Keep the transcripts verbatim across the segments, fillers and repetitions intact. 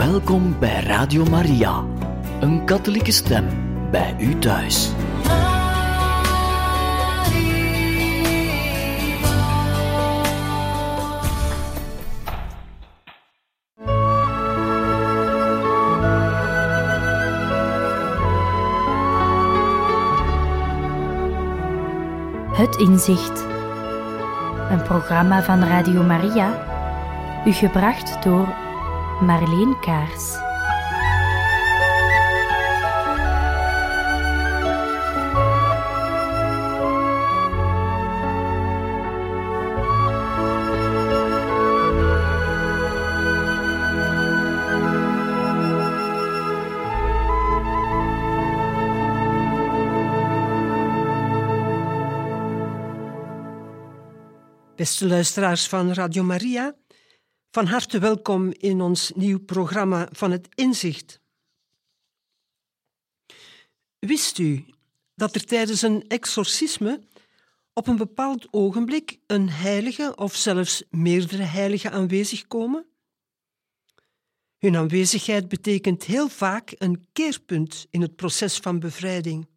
Welkom bij Radio Maria, een katholieke stem bij u thuis. Het Inzicht. Een programma van Radio Maria, u gebracht door Marleen Kaars. Beste luisteraars van Radio Maria, van harte welkom in ons nieuw programma van het Inzicht. Wist u dat er tijdens een exorcisme op een bepaald ogenblik een heilige of zelfs meerdere heiligen aanwezig komen? Hun aanwezigheid betekent heel vaak een keerpunt in het proces van bevrijding.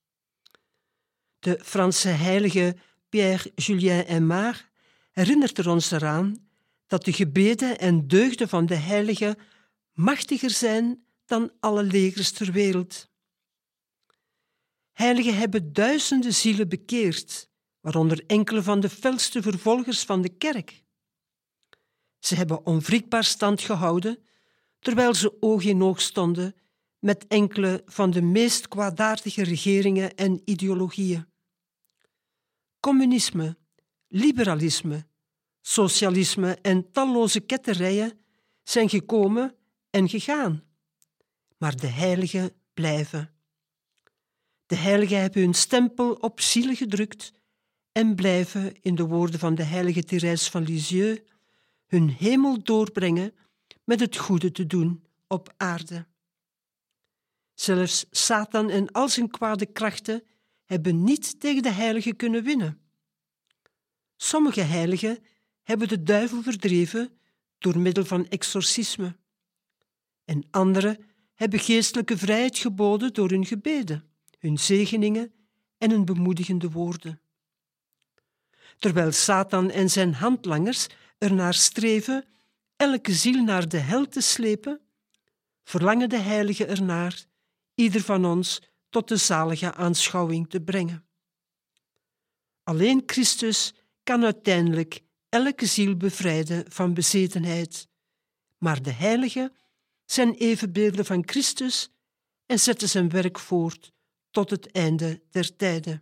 De Franse heilige Pierre Julien Aymar herinnert er ons eraan dat de gebeden en deugden van de heiligen machtiger zijn dan alle legers ter wereld. Heiligen hebben duizenden zielen bekeerd, waaronder enkele van de felste vervolgers van de kerk. Ze hebben onwrikbaar stand gehouden, terwijl ze oog in oog stonden met enkele van de meest kwaadaardige regeringen en ideologieën. Communisme, liberalisme, socialisme en talloze ketterijen zijn gekomen en gegaan. Maar de heiligen blijven. De heiligen hebben hun stempel op zielen gedrukt en blijven, in de woorden van de heilige Thérèse van Lisieux, hun hemel doorbrengen met het goede te doen op aarde. Zelfs Satan en al zijn kwade krachten hebben niet tegen de heiligen kunnen winnen. Sommige heiligen hebben de duivel verdreven door middel van exorcisme. En anderen hebben geestelijke vrijheid geboden door hun gebeden, hun zegeningen en hun bemoedigende woorden. Terwijl Satan en zijn handlangers ernaar streven elke ziel naar de hel te slepen, verlangen de heiligen ernaar ieder van ons tot de zalige aanschouwing te brengen. Alleen Christus kan uiteindelijk elke ziel bevrijden van bezetenheid, maar de heiligen zijn evenbeelden van Christus en zetten zijn werk voort tot het einde der tijden.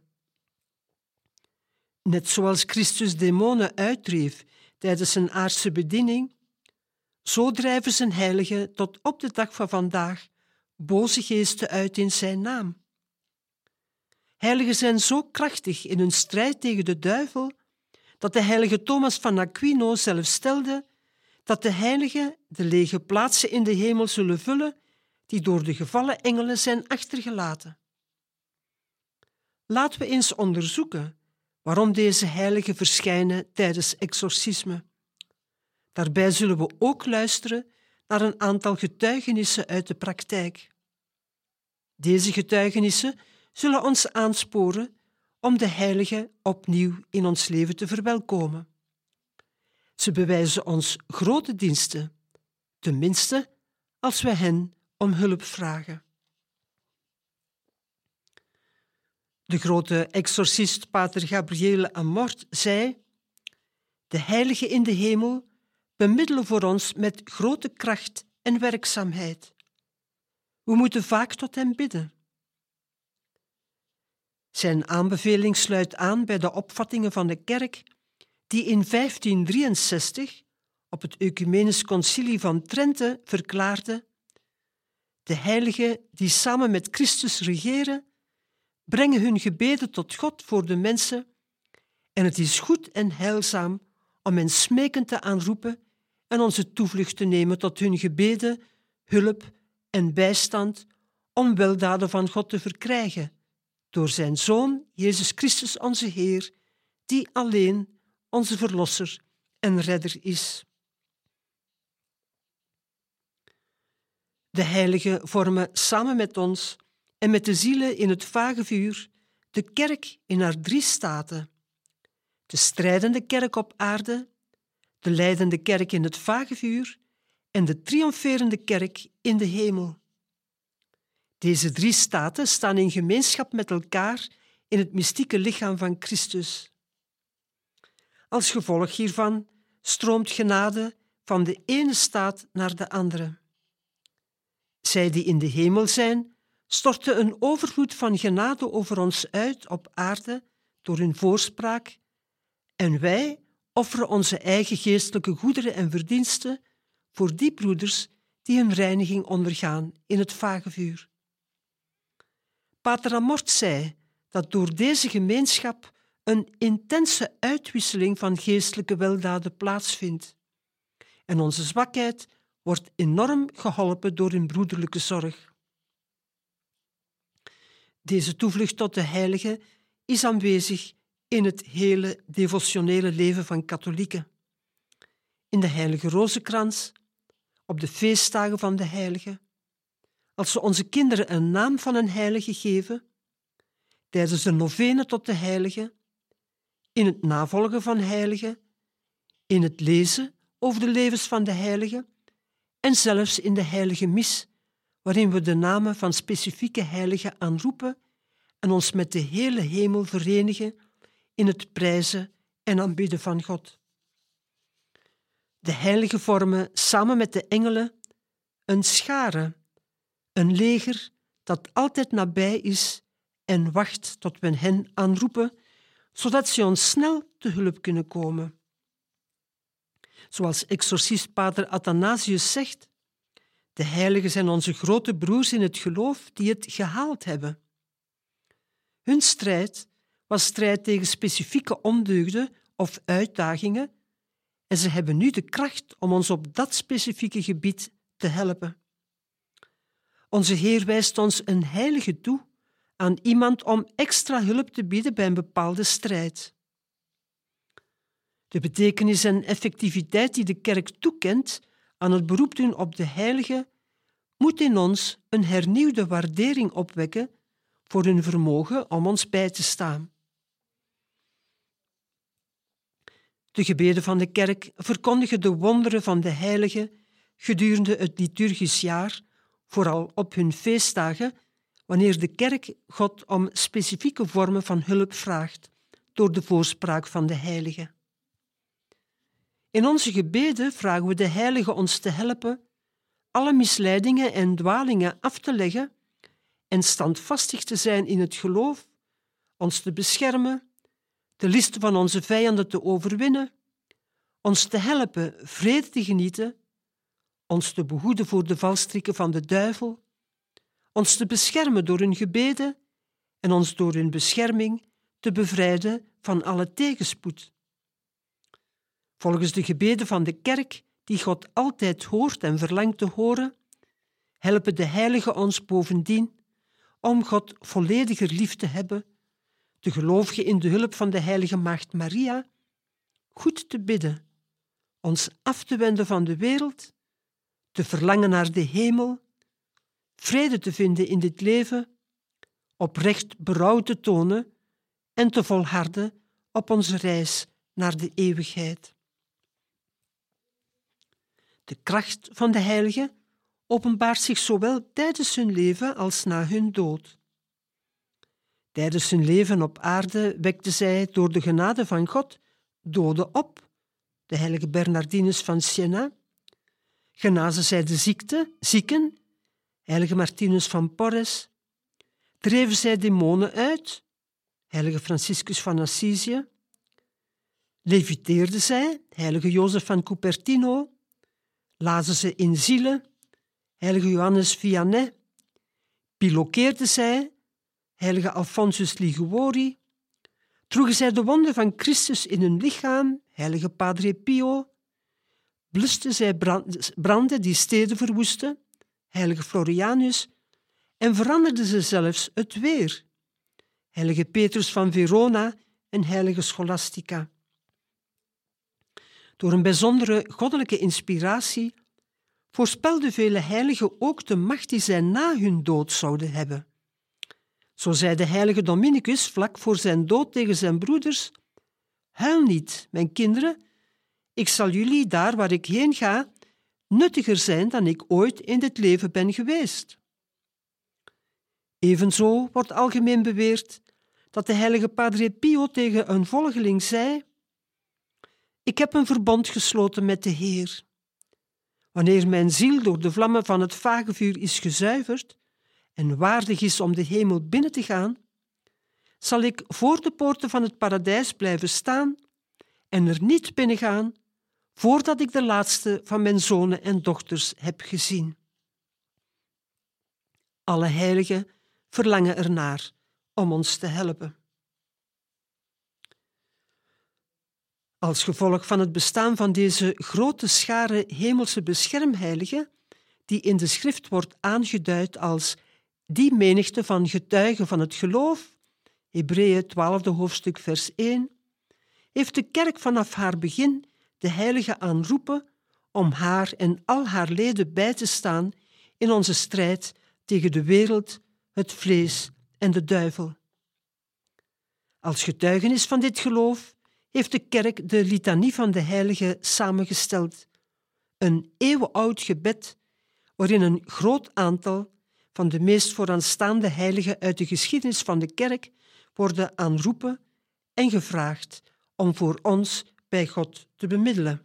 Net zoals Christus demonen uitdreef tijdens zijn aardse bediening, zo drijven zijn heiligen tot op de dag van vandaag boze geesten uit in zijn naam. Heiligen zijn zo krachtig in hun strijd tegen de duivel dat de heilige Thomas van Aquino zelf stelde dat de heiligen de lege plaatsen in de hemel zullen vullen die door de gevallen engelen zijn achtergelaten. Laten we eens onderzoeken waarom deze heiligen verschijnen tijdens exorcisme. Daarbij zullen we ook luisteren naar een aantal getuigenissen uit de praktijk. Deze getuigenissen zullen ons aansporen om de heiligen opnieuw in ons leven te verwelkomen. Ze bewijzen ons grote diensten, tenminste als we hen om hulp vragen. De grote exorcist pater Gabriele Amort zei: de heiligen in de hemel bemiddelen voor ons met grote kracht en werkzaamheid. We moeten vaak tot hen bidden. Zijn aanbeveling sluit aan bij de opvattingen van de kerk die in vijftien drieënzestig op het Ecumenisch Concilie van Trente verklaarde: de heiligen die samen met Christus regeren, brengen hun gebeden tot God voor de mensen en het is goed en heilzaam om hen smekend te aanroepen en onze toevlucht te nemen tot hun gebeden, hulp en bijstand om weldaden van God te verkrijgen, door zijn Zoon, Jezus Christus onze Heer, die alleen onze Verlosser en Redder is. De heiligen vormen samen met ons en met de zielen in het vagevuur de kerk in haar drie staten. De strijdende kerk op aarde, de lijdende kerk in het vagevuur en de triomferende kerk in de hemel. Deze drie staten staan in gemeenschap met elkaar in het mystieke lichaam van Christus. Als gevolg hiervan stroomt genade van de ene staat naar de andere. Zij die in de hemel zijn, storten een overvloed van genade over ons uit op aarde door hun voorspraak, en wij offeren onze eigen geestelijke goederen en verdiensten voor die broeders die hun reiniging ondergaan in het vagevuur. Pater Amort zei dat door deze gemeenschap een intense uitwisseling van geestelijke weldaden plaatsvindt. En onze zwakheid wordt enorm geholpen door hun broederlijke zorg. Deze toevlucht tot de heilige is aanwezig in het hele devotionele leven van katholieken. In de heilige rozenkrans, op de feestdagen van de heilige, als we onze kinderen een naam van een heilige geven, tijdens de novene tot de heilige, in het navolgen van heiligen, in het lezen over de levens van de heiligen en zelfs in de heilige mis, waarin we de namen van specifieke heiligen aanroepen en ons met de hele hemel verenigen in het prijzen en aanbidden van God. De heiligen vormen samen met de engelen een schare, een leger dat altijd nabij is en wacht tot we hen aanroepen, zodat ze ons snel te hulp kunnen komen. Zoals exorcist Pater Athanasius zegt, de heiligen zijn onze grote broers in het geloof die het gehaald hebben. Hun strijd was strijd tegen specifieke ondeugden of uitdagingen en ze hebben nu de kracht om ons op dat specifieke gebied te helpen. Onze Heer wijst ons een heilige toe aan iemand om extra hulp te bieden bij een bepaalde strijd. De betekenis en effectiviteit die de kerk toekent aan het beroep doen op de heiligen moet in ons een hernieuwde waardering opwekken voor hun vermogen om ons bij te staan. De gebeden van de kerk verkondigen de wonderen van de heiligen gedurende het liturgisch jaar, vooral op hun feestdagen, wanneer de kerk God om specifieke vormen van hulp vraagt door de voorspraak van de heiligen. In onze gebeden vragen we de heiligen ons te helpen alle misleidingen en dwalingen af te leggen en standvastig te zijn in het geloof, ons te beschermen, de listen van onze vijanden te overwinnen, ons te helpen vrede te genieten, ons te behoeden voor de valstrikken van de duivel, ons te beschermen door hun gebeden en ons door hun bescherming te bevrijden van alle tegenspoed. Volgens de gebeden van de kerk, die God altijd hoort en verlangt te horen, helpen de heiligen ons bovendien om God vollediger lief te hebben, de gelovigen in de hulp van de heilige Maagd Maria, goed te bidden, ons af te wenden van de wereld, te verlangen naar de hemel, vrede te vinden in dit leven, oprecht berouw te tonen en te volharden op onze reis naar de eeuwigheid. De kracht van de heiligen openbaart zich zowel tijdens hun leven als na hun dood. Tijdens hun leven op aarde wekten zij door de genade van God doden op, de heilige Bernardinus van Siena. Genazen zij de ziekte, zieken, heilige Martinus van Porres. Dreven zij demonen uit, heilige Franciscus van Assisië. Leviteerden zij, heilige Jozef van Cupertino. Lazen ze in zielen, heilige Johannes Vianney. Bilokeerden zij, heilige Alfonsus Liguori. Droegen zij de wonden van Christus in hun lichaam, heilige Padre Pio. Blusten zij branden die steden verwoesten, heilige Florianus, en veranderden ze zelfs het weer, heilige Petrus van Verona en heilige Scholastica. Door een bijzondere goddelijke inspiratie voorspelden vele heiligen ook de macht die zij na hun dood zouden hebben. Zo zei de heilige Dominicus vlak voor zijn dood tegen zijn broeders: huil niet, mijn kinderen, ik zal jullie daar waar ik heen ga nuttiger zijn dan ik ooit in dit leven ben geweest. Evenzo wordt algemeen beweerd dat de heilige Padre Pio tegen een volgeling zei: ik heb een verbond gesloten met de Heer. Wanneer mijn ziel door de vlammen van het vagevuur is gezuiverd en waardig is om de hemel binnen te gaan, zal ik voor de poorten van het paradijs blijven staan en er niet binnengaan voordat ik de laatste van mijn zonen en dochters heb gezien. Alle heiligen verlangen ernaar om ons te helpen. Als gevolg van het bestaan van deze grote schare hemelse beschermheiligen, die in de schrift wordt aangeduid als die menigte van getuigen van het geloof, Hebreeën twaalfde hoofdstuk vers één, heeft de kerk vanaf haar begin de heiligen aanroepen om haar en al haar leden bij te staan in onze strijd tegen de wereld, het vlees en de duivel. Als getuigenis van dit geloof heeft de kerk de litanie van de heiligen samengesteld, een eeuwenoud gebed waarin een groot aantal van de meest vooraanstaande heiligen uit de geschiedenis van de kerk worden aanroepen en gevraagd om voor ons bij God te bemiddelen.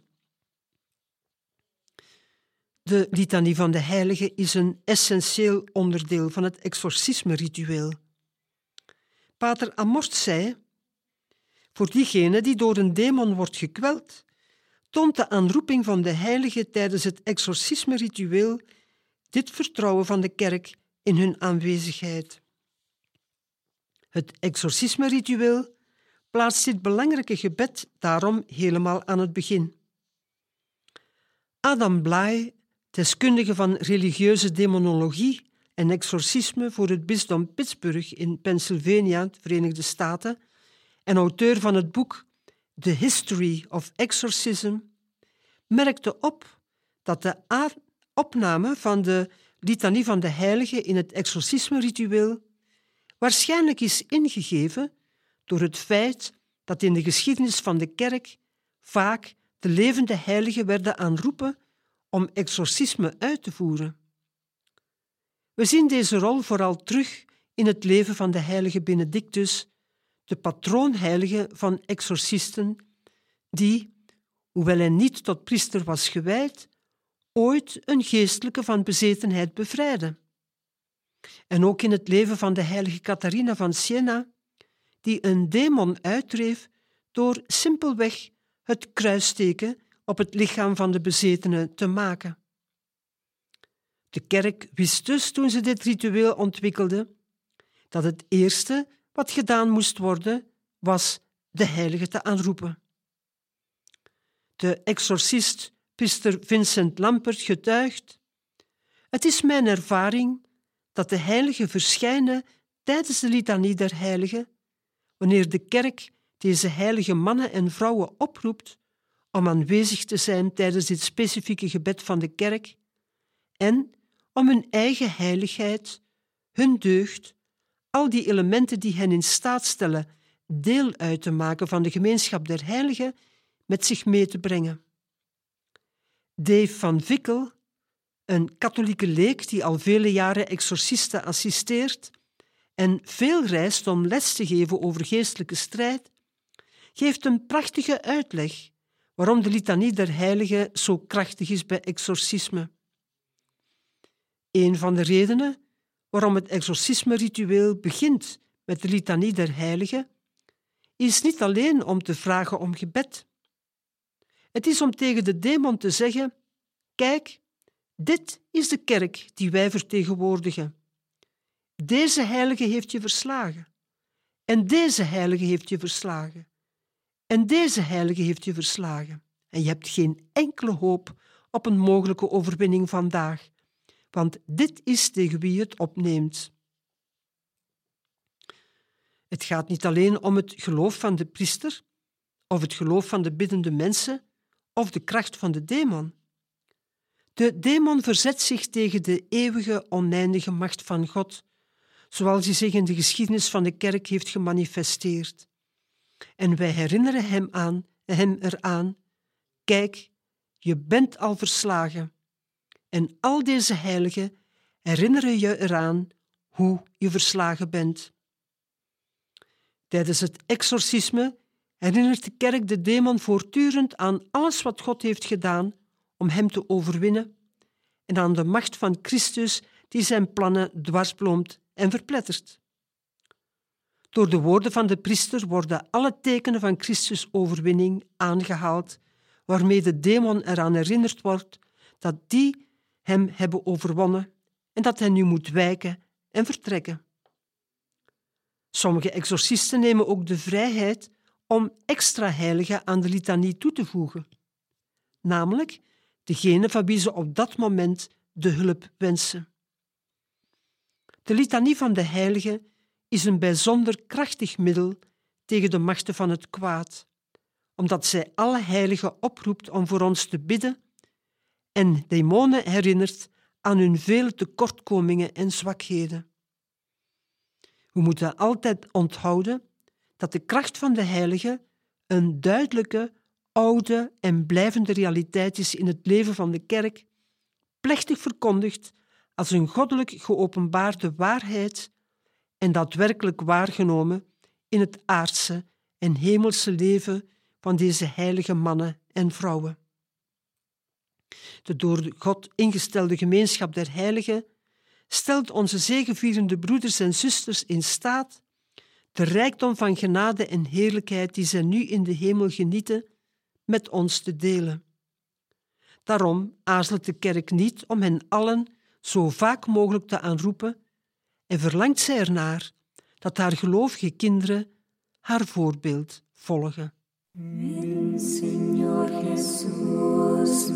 De litanie van de heiligen is een essentieel onderdeel van het exorcisme-ritueel. Pater Amorth zei: voor diegene die door een demon wordt gekweld, toont de aanroeping van de heiligen tijdens het exorcisme-ritueel dit vertrouwen van de kerk in hun aanwezigheid. Het exorcisme-ritueel plaatst dit belangrijke gebed daarom helemaal aan het begin. Adam Bly, deskundige van religieuze demonologie en exorcisme voor het bisdom Pittsburgh in Pennsylvania, Verenigde Staten, en auteur van het boek The History of Exorcism, merkte op dat de a- opname van de litanie van de heiligen in het exorcisme-ritueel waarschijnlijk is ingegeven door het feit dat in de geschiedenis van de kerk vaak de levende heiligen werden aanroepen om exorcisme uit te voeren. We zien deze rol vooral terug in het leven van de heilige Benedictus, de patroonheilige van exorcisten, die, hoewel hij niet tot priester was gewijd, ooit een geestelijke van bezetenheid bevrijdde. En ook in het leven van de heilige Catharina van Siena, die een demon uitdreef door simpelweg het kruisteken op het lichaam van de bezetene te maken. De kerk wist dus, toen ze dit ritueel ontwikkelde, dat het eerste wat gedaan moest worden, was de heilige te aanroepen. De exorcist priester Vincent Lampert getuigt: het is mijn ervaring dat de heiligen verschijnen tijdens de litanie der heiligen, wanneer de kerk deze heilige mannen en vrouwen oproept om aanwezig te zijn tijdens dit specifieke gebed van de kerk en om hun eigen heiligheid, hun deugd, al die elementen die hen in staat stellen deel uit te maken van de gemeenschap der heiligen, met zich mee te brengen. Dave van Vickel, een katholieke leek die al vele jaren exorcisten assisteert en veel reist om les te geven over geestelijke strijd, geeft een prachtige uitleg waarom de litanie der heiligen zo krachtig is bij exorcisme. Een van de redenen waarom het exorcisme-ritueel begint met de litanie der heiligen is niet alleen om te vragen om gebed. Het is om tegen de demon te zeggen: kijk, dit is de kerk die wij vertegenwoordigen. Deze heilige heeft je verslagen. En deze heilige heeft je verslagen. En deze heilige heeft je verslagen. En je hebt geen enkele hoop op een mogelijke overwinning vandaag, want dit is tegen wie het opneemt. Het gaat niet alleen om het geloof van de priester, of het geloof van de biddende mensen, of de kracht van de demon. De demon verzet zich tegen de eeuwige, oneindige macht van God, zoals hij zich in de geschiedenis van de kerk heeft gemanifesteerd. En wij herinneren hem, aan, hem eraan, kijk, je bent al verslagen. En al deze heiligen herinneren je eraan hoe je verslagen bent. Tijdens het exorcisme herinnert de kerk de demon voortdurend aan alles wat God heeft gedaan om hem te overwinnen en aan de macht van Christus die zijn plannen dwarsboomt en verplettert. Door de woorden van de priester worden alle tekenen van Christus' overwinning aangehaald, waarmee de demon eraan herinnerd wordt dat die hem hebben overwonnen en dat hij nu moet wijken en vertrekken. Sommige exorcisten nemen ook de vrijheid om extra heiligen aan de litanie toe te voegen, namelijk degene van wie ze op dat moment de hulp wensen. De litanie van de heiligen is een bijzonder krachtig middel tegen de machten van het kwaad, omdat zij alle heiligen oproept om voor ons te bidden en demonen herinnert aan hun vele tekortkomingen en zwakheden. We moeten altijd onthouden dat de kracht van de heiligen een duidelijke, oude en blijvende realiteit is in het leven van de kerk, plechtig verkondigd als een goddelijk geopenbaarde waarheid en daadwerkelijk waargenomen in het aardse en hemelse leven van deze heilige mannen en vrouwen. De door God ingestelde gemeenschap der heiligen stelt onze zegevierende broeders en zusters in staat de rijkdom van genade en heerlijkheid die zij nu in de hemel genieten, met ons te delen. Daarom aarzelt de kerk niet om hen allen zo vaak mogelijk te aanroepen en verlangt zij ernaar dat haar gelovige kinderen haar voorbeeld volgen. Ven, Señor Jesús,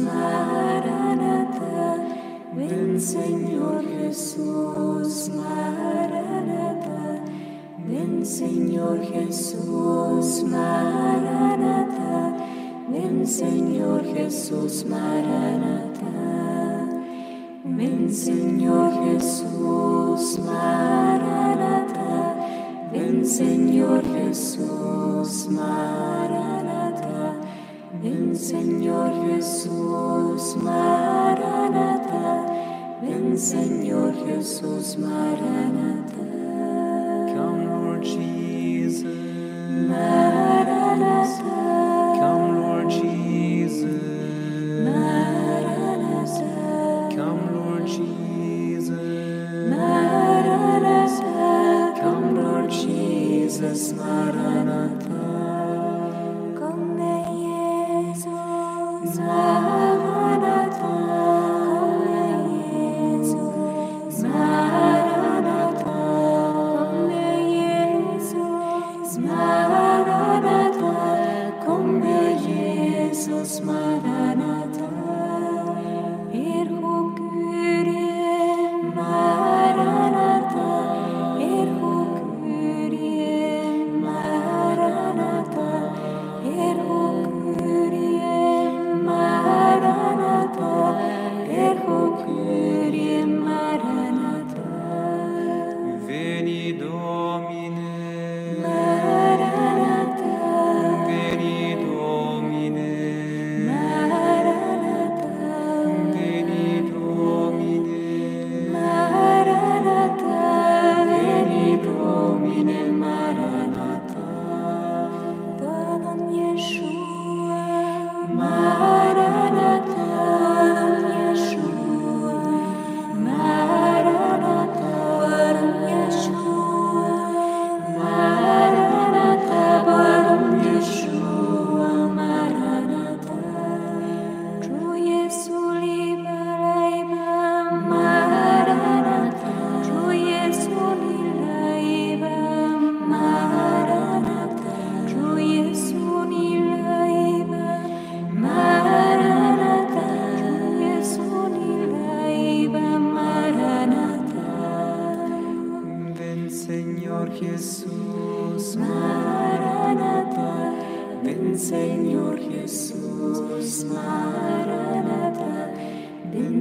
Maranatha. Ven, Señor Jesús, Maranatha. Ven, Señor Jesús, Maranatha. Ven, Señor Jesús, Maranatha. Ven, Señor Jesús, Maranatha. Ven, Señor Jesús, Maranatha. Ven, Señor Jesús, Maranatha. Ven, Señor Jesús, Maranatha. Come, Lord Jesus. Maranatha. Come, Lord Jesus. Maranatha. Come, Lord Jesus. Maranatha. Come, Lord Jesus, Maranatha. Come, Jesus, Maranatha. Come, Jesus, Maranatha. Come, Jesus, Maranatha.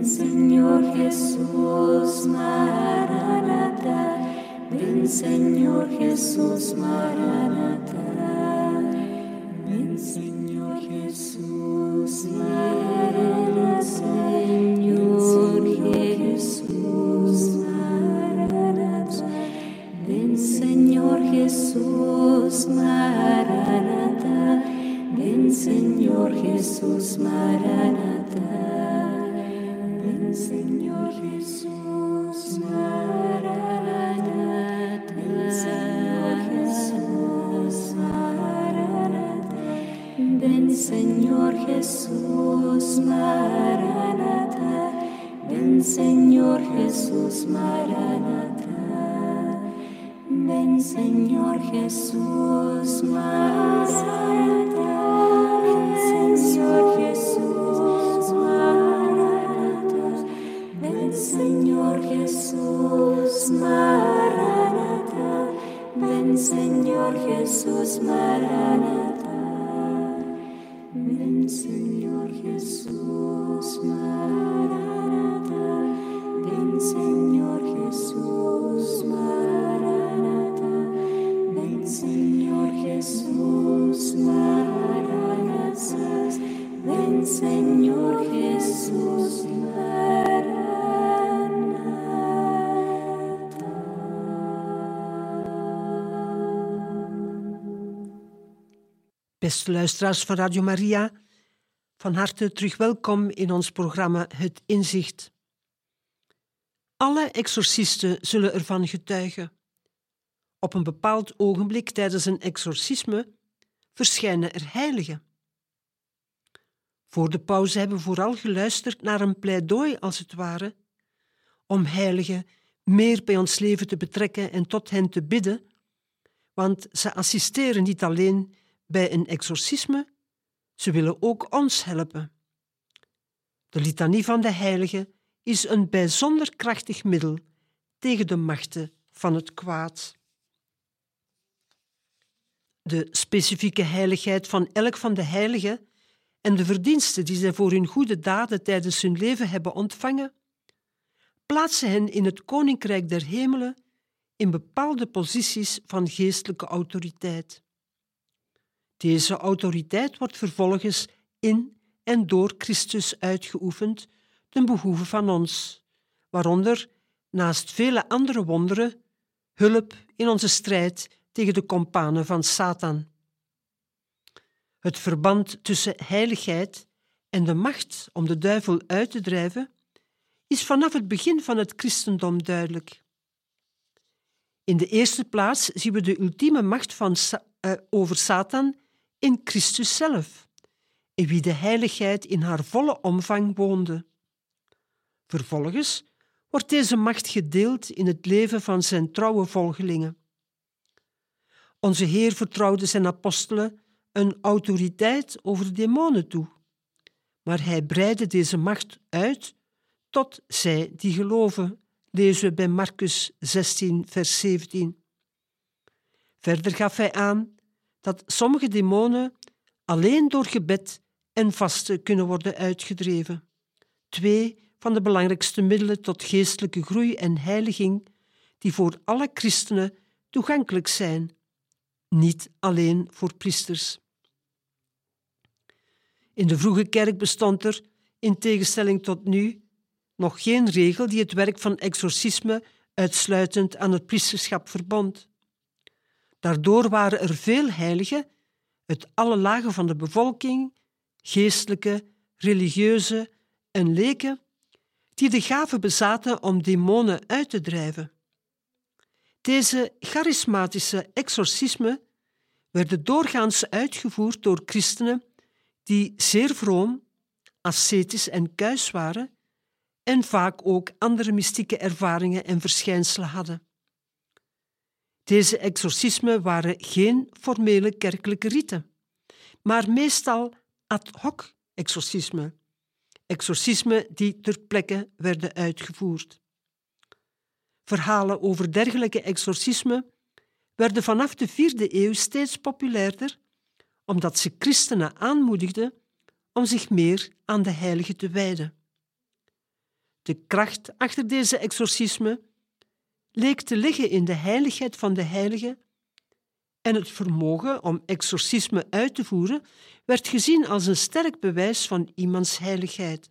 ven Señor Jesús, Maranatha, ven Señor Jesús, Maranatha, ven Señor Jesús, Maranatha, Señor Jesús, Maranatha, ven Señor Jesús, Maranatha, ven Señor Jesús, Maranatha, ven Señor Jesús, Maranatha, ven Señor Jesús, Maranatha, ven Señor Jesús, Maranatha, ven Señor Jesús, Maranatha, ven Señor Jesús, Maranatha, ven Señor Jesús, Maranatha, ven Señor Jesús, Maranatha, ven Señor Jesús, Maranatha, ven Señor Jesús, Maranatha, ven Señor Jesús, Maranatha, ven Señor Jesús, Maranatha, ven Señor Jesús, Maranatha. Beste luisteraars van Radio Maria, van harte terug welkom in ons programma Het Inzicht. Alle exorcisten zullen ervan getuigen. Op een bepaald ogenblik tijdens een exorcisme verschijnen er heiligen. Voor de pauze hebben we vooral geluisterd naar een pleidooi, als het ware, om heiligen meer bij ons leven te betrekken en tot hen te bidden, want ze assisteren niet alleen bij een exorcisme, ze willen ook ons helpen. De litanie van de heiligen is een bijzonder krachtig middel tegen de machten van het kwaad. De specifieke heiligheid van elk van de heiligen en de verdiensten die zij voor hun goede daden tijdens hun leven hebben ontvangen, plaatsen hen in het koninkrijk der hemelen in bepaalde posities van geestelijke autoriteit. Deze autoriteit wordt vervolgens in en door Christus uitgeoefend ten behoeve van ons, waaronder, naast vele andere wonderen, hulp in onze strijd tegen de kompanen van Satan. Het verband tussen heiligheid en de macht om de duivel uit te drijven is vanaf het begin van het christendom duidelijk. In de eerste plaats zien we de ultieme macht van Sa- uh, over Satan in Christus zelf, in wie de heiligheid in haar volle omvang woonde. Vervolgens wordt deze macht gedeeld in het leven van zijn trouwe volgelingen. Onze Heer vertrouwde zijn apostelen een autoriteit over demonen toe, maar hij breidde deze macht uit tot zij die geloven, lezen we bij Marcus zestien, vers zeventien. Verder gaf hij aan dat sommige demonen alleen door gebed en vasten kunnen worden uitgedreven. Twee van de belangrijkste middelen tot geestelijke groei en heiliging die voor alle christenen toegankelijk zijn, niet alleen voor priesters. In de vroege kerk bestond er, in tegenstelling tot nu, nog geen regel die het werk van exorcisme uitsluitend aan het priesterschap verbond. Daardoor waren er veel heiligen uit alle lagen van de bevolking, geestelijke, religieuze en leken, die de gave bezaten om demonen uit te drijven. Deze charismatische exorcismen werden doorgaans uitgevoerd door christenen die zeer vroom, ascetisch en kuis waren en vaak ook andere mystieke ervaringen en verschijnselen hadden. Deze exorcismen waren geen formele kerkelijke riten, maar meestal ad hoc exorcismen, exorcismen die ter plekke werden uitgevoerd. Verhalen over dergelijke exorcismen werden vanaf de vierde eeuw steeds populairder, omdat ze christenen aanmoedigden om zich meer aan de heilige te wijden. De kracht achter deze exorcisme leek te liggen in de heiligheid van de heilige en het vermogen om exorcisme uit te voeren werd gezien als een sterk bewijs van iemands heiligheid.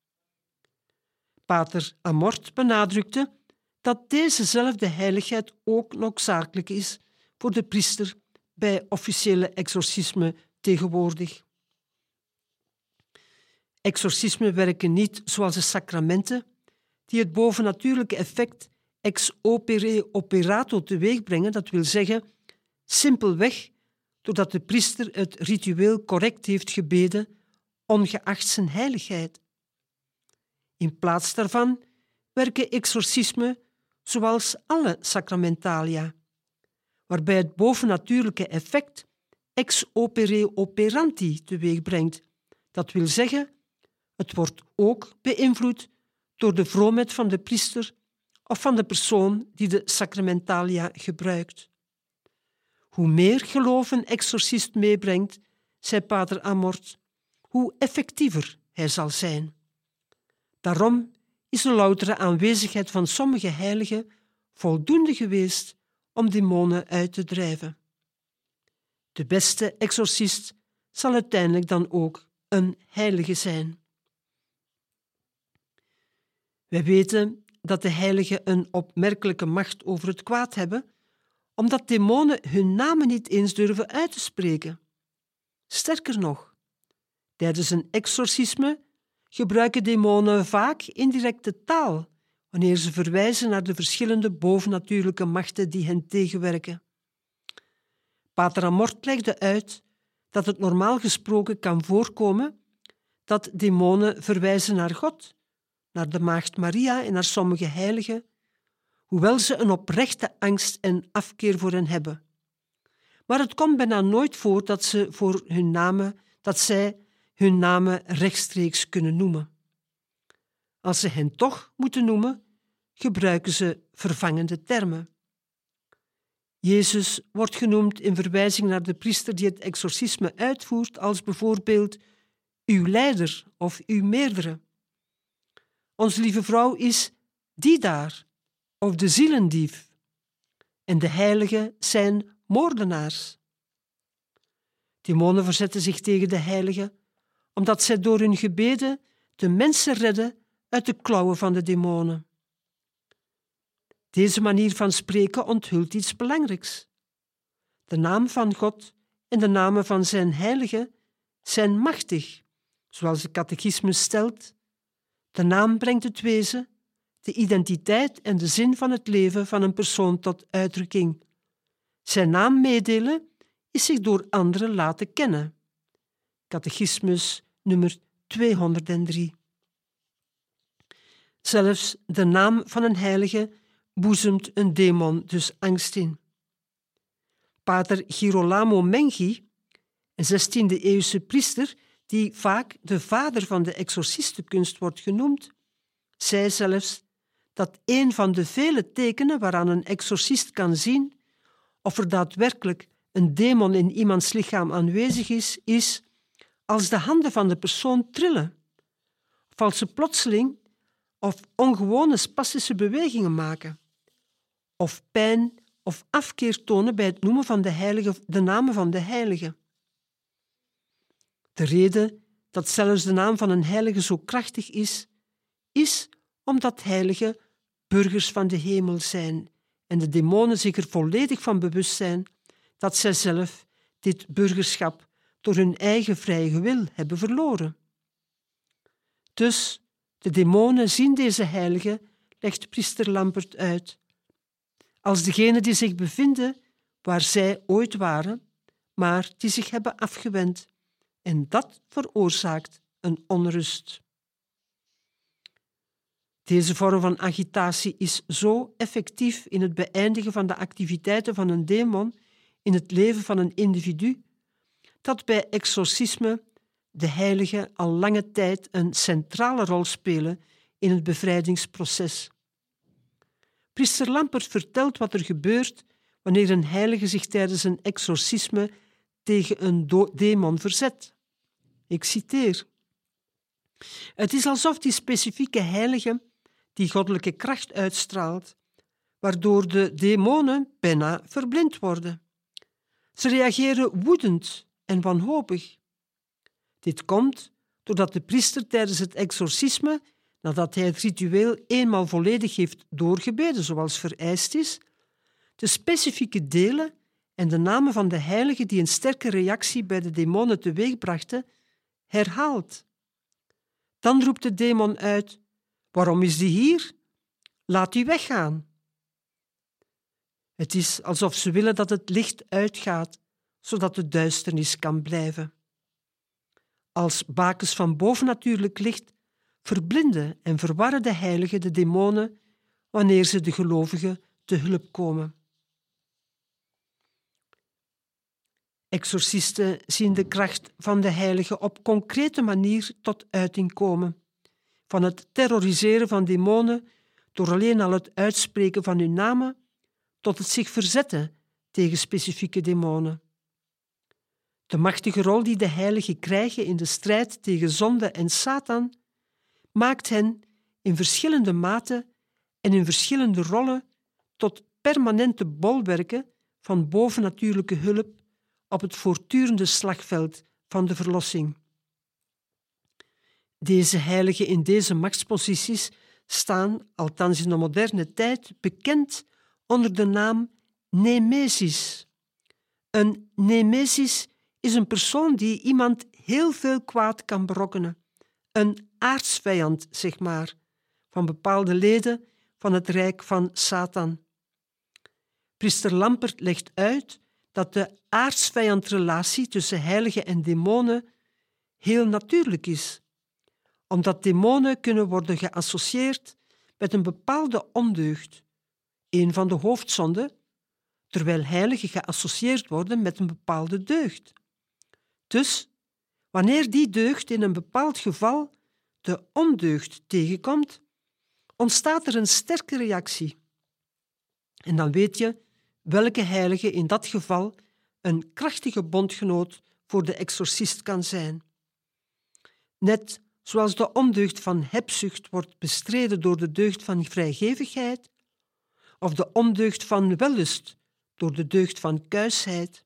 Pater Amort benadrukte dat dezezelfde heiligheid ook noodzakelijk is voor de priester bij officiële exorcisme tegenwoordig. Exorcismen werken niet zoals de sacramenten, die het bovennatuurlijke effect ex opere operato teweeg brengen, dat wil zeggen, simpelweg doordat de priester het ritueel correct heeft gebeden, ongeacht zijn heiligheid. In plaats daarvan werken exorcismen zoals alle sacramentalia, waarbij het bovennatuurlijke effect ex opere operanti teweeg brengt, dat wil zeggen, het wordt ook beïnvloed door de vroomheid van de priester of van de persoon die de sacramentalia gebruikt. Hoe meer geloof een exorcist meebrengt, zei Pater Amort, hoe effectiever hij zal zijn. Daarom is de loutere aanwezigheid van sommige heiligen voldoende geweest om demonen uit te drijven. De beste exorcist zal uiteindelijk dan ook een heilige zijn. Wij weten dat de heiligen een opmerkelijke macht over het kwaad hebben, omdat demonen hun namen niet eens durven uit te spreken. Sterker nog, tijdens een exorcisme gebruiken demonen vaak indirecte taal wanneer ze verwijzen naar de verschillende bovennatuurlijke machten die hen tegenwerken. Pater Amort legde uit dat het normaal gesproken kan voorkomen dat demonen verwijzen naar God, naar de Maagd Maria en naar sommige heiligen, hoewel ze een oprechte angst en afkeer voor hen hebben. Maar het komt bijna nooit voor dat, ze voor hun namen, dat zij hun namen rechtstreeks kunnen noemen. Als ze hen toch moeten noemen, gebruiken ze vervangende termen. Jezus wordt genoemd in verwijzing naar de priester die het exorcisme uitvoert als bijvoorbeeld uw leider of uw meerdere. Onze lieve vrouw is die daar, of de zielendief. En de heiligen zijn moordenaars. Demonen verzetten zich tegen de heiligen, omdat zij door hun gebeden de mensen redden uit de klauwen van de demonen. Deze manier van spreken onthult iets belangrijks. De naam van God en de namen van zijn heiligen zijn machtig, zoals de catechismus stelt. De naam brengt het wezen, de identiteit en de zin van het leven van een persoon tot uitdrukking. Zijn naam meedelen is zich door anderen laten kennen. Catechismus nummer tweehonderddrie. Zelfs de naam van een heilige boezemt een demon dus angst in. Pater Girolamo Mengi, een zestiende-eeuwse priester die vaak de vader van de exorcistenkunst wordt genoemd, zei zelfs dat een van de vele tekenen waaraan een exorcist kan zien of er daadwerkelijk een demon in iemands lichaam aanwezig is, is als de handen van de persoon trillen, of als ze plotseling of ongewone spastische bewegingen maken, of pijn of afkeer tonen bij het noemen van de, heilige, de namen van de heilige. De reden dat zelfs de naam van een heilige zo krachtig is, is omdat heiligen burgers van de hemel zijn en de demonen zich er volledig van bewust zijn dat zij zelf dit burgerschap door hun eigen vrije wil hebben verloren. Dus de demonen zien deze heiligen, legt priester Lampert uit, als degenen die zich bevinden waar zij ooit waren, maar die zich hebben afgewend. En dat veroorzaakt een onrust. Deze vorm van agitatie is zo effectief in het beëindigen van de activiteiten van een demon in het leven van een individu, dat bij exorcisme de heiligen al lange tijd een centrale rol spelen in het bevrijdingsproces. Priester Lampert vertelt wat er gebeurt wanneer een heilige zich tijdens een exorcisme tegen een do- demon verzet. Ik citeer. Het is alsof die specifieke heilige die goddelijke kracht uitstraalt, waardoor de demonen bijna verblind worden. Ze reageren woedend en wanhopig. Dit komt doordat de priester tijdens het exorcisme, nadat hij het ritueel eenmaal volledig heeft doorgebeden zoals vereist is, de specifieke delen en de namen van de heiligen die een sterke reactie bij de demonen teweegbrachten, herhaalt. Dan roept de demon uit: waarom is die hier? Laat die weggaan. Het is alsof ze willen dat het licht uitgaat, zodat de duisternis kan blijven. Als bakens van bovennatuurlijk licht verblinden en verwarren de heiligen de demonen wanneer ze de gelovigen te hulp komen. Exorcisten zien de kracht van de heiligen op concrete manier tot uiting komen. Van het terroriseren van demonen door alleen al het uitspreken van hun namen tot het zich verzetten tegen specifieke demonen. De machtige rol die de heiligen krijgen in de strijd tegen zonde en Satan maakt hen in verschillende mate en in verschillende rollen tot permanente bolwerken van bovennatuurlijke hulp op het voortdurende slagveld van de verlossing. Deze heiligen in deze machtsposities staan, althans in de moderne tijd, bekend onder de naam nemesis. Een nemesis is een persoon die iemand heel veel kwaad kan berokkenen. Een aartsvijand, zeg maar, van bepaalde leden van het rijk van Satan. Priester Lampert legt uit dat de aartsvijandrelatie tussen heiligen en demonen heel natuurlijk is, omdat demonen kunnen worden geassocieerd met een bepaalde ondeugd, een van de hoofdzonden, terwijl heiligen geassocieerd worden met een bepaalde deugd. Dus, wanneer die deugd in een bepaald geval de ondeugd tegenkomt, ontstaat er een sterke reactie. En dan weet je welke heilige in dat geval een krachtige bondgenoot voor de exorcist kan zijn. Net zoals de ondeugd van hebzucht wordt bestreden door de deugd van vrijgevigheid, of de ondeugd van wellust door de deugd van kuisheid,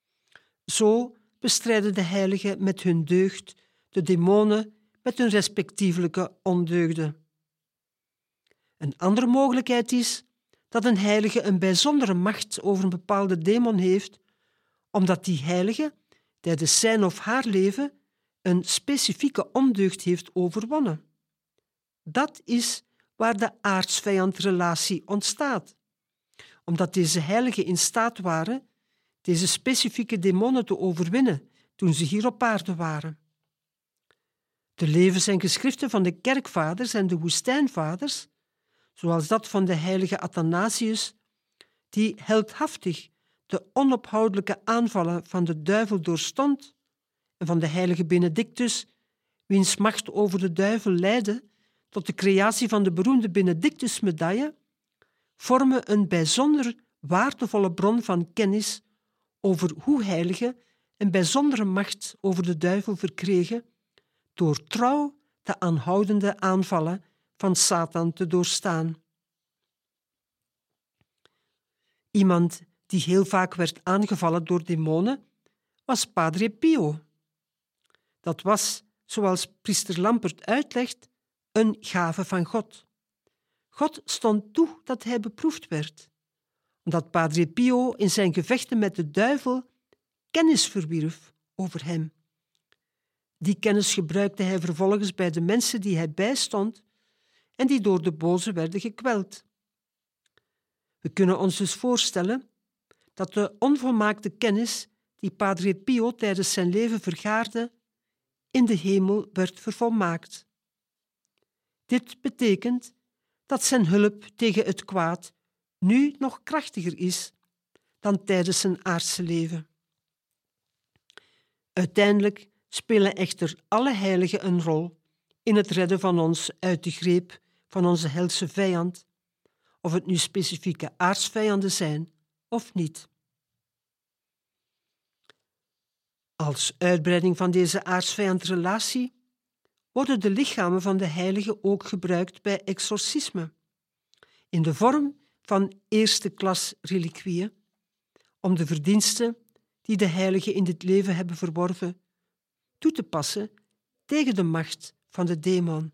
zo bestrijden de heiligen met hun deugd de demonen met hun respectievelijke ondeugden. Een andere mogelijkheid is dat een heilige een bijzondere macht over een bepaalde demon heeft, omdat die heilige tijdens zijn of haar leven een specifieke ondeugd heeft overwonnen. Dat is waar de aartsvijandrelatie ontstaat, omdat deze heiligen in staat waren deze specifieke demonen te overwinnen toen ze hier op aarde waren. De levens en geschriften van de kerkvaders en de woestijnvaders, zoals dat van de heilige Athanasius, die heldhaftig de onophoudelijke aanvallen van de duivel doorstond, en van de heilige Benedictus, wiens macht over de duivel leidde tot de creatie van de beroemde Benedictus-medaille, vormen een bijzonder waardevolle bron van kennis over hoe heiligen een bijzondere macht over de duivel verkregen door trouw de aanhoudende aanvallen van Satan te doorstaan. Iemand die heel vaak werd aangevallen door demonen was Padre Pio. Dat was, zoals priester Lampert uitlegt, een gave van God. God stond toe dat hij beproefd werd, omdat Padre Pio in zijn gevechten met de duivel kennis verwierf over hem. Die kennis gebruikte hij vervolgens bij de mensen die hij bijstond en die door de boze werden gekweld. We kunnen ons dus voorstellen dat de onvolmaakte kennis die Padre Pio tijdens zijn leven vergaarde, in de hemel werd vervolmaakt. Dit betekent dat zijn hulp tegen het kwaad nu nog krachtiger is dan tijdens zijn aardse leven. Uiteindelijk spelen echter alle heiligen een rol in het redden van ons uit de greep van onze helse vijand, of het nu specifieke aardsvijanden zijn of niet. Als uitbreiding van deze aardsvijandrelatie worden de lichamen van de heiligen ook gebruikt bij exorcisme, in de vorm van eerste klas reliquieën, om de verdiensten die de heiligen in dit leven hebben verworven toe te passen tegen de macht van de demon.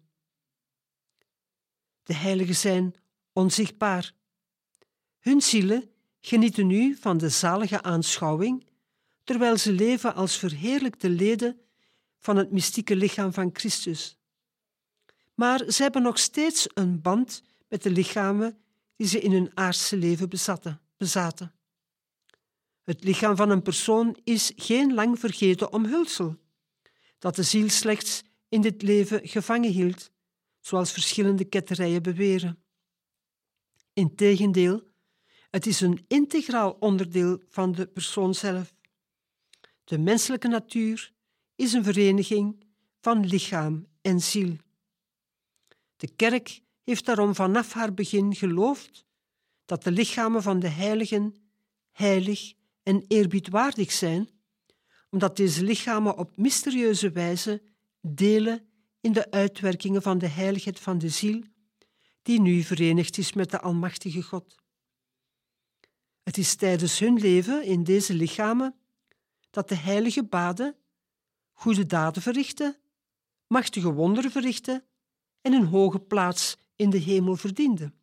De heiligen zijn onzichtbaar. Hun zielen genieten nu van de zalige aanschouwing, terwijl ze leven als verheerlijkte leden van het mystieke lichaam van Christus. Maar ze hebben nog steeds een band met de lichamen die ze in hun aardse leven bezatten, bezaten. Het lichaam van een persoon is geen lang vergeten omhulsel, dat de ziel slechts in dit leven gevangen hield, zoals verschillende ketterijen beweren. Integendeel, het is een integraal onderdeel van de persoon zelf. De menselijke natuur is een vereniging van lichaam en ziel. De kerk heeft daarom vanaf haar begin geloofd dat de lichamen van de heiligen heilig en eerbiedwaardig zijn, omdat deze lichamen op mysterieuze wijze delen in de uitwerkingen van de heiligheid van de ziel, die nu verenigd is met de Almachtige God. Het is tijdens hun leven in deze lichamen dat de heiligen baden, goede daden verrichten, machtige wonderen verrichten en een hoge plaats in de hemel verdienden.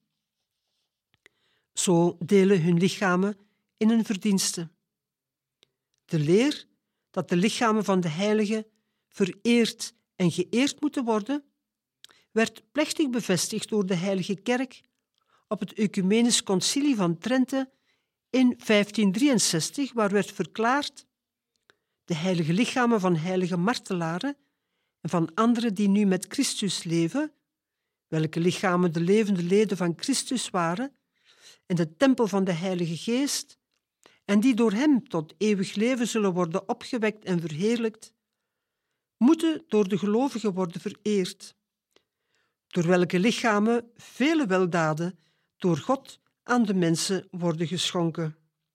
Zo delen hun lichamen in hun verdiensten. De leer dat de lichamen van de heiligen vereerd en geëerd moeten worden, werd plechtig bevestigd door de Heilige Kerk op het Ecumenisch Concilie van Trente in vijftien drieënzestig, waar werd verklaard: de heilige lichamen van heilige martelaren en van anderen die nu met Christus leven, welke lichamen de levende leden van Christus waren en de tempel van de Heilige Geest, en die door hem tot eeuwig leven zullen worden opgewekt en verheerlijkt, moeten door de gelovigen worden vereerd, door welke lichamen vele weldaden door God aan de mensen worden geschonken.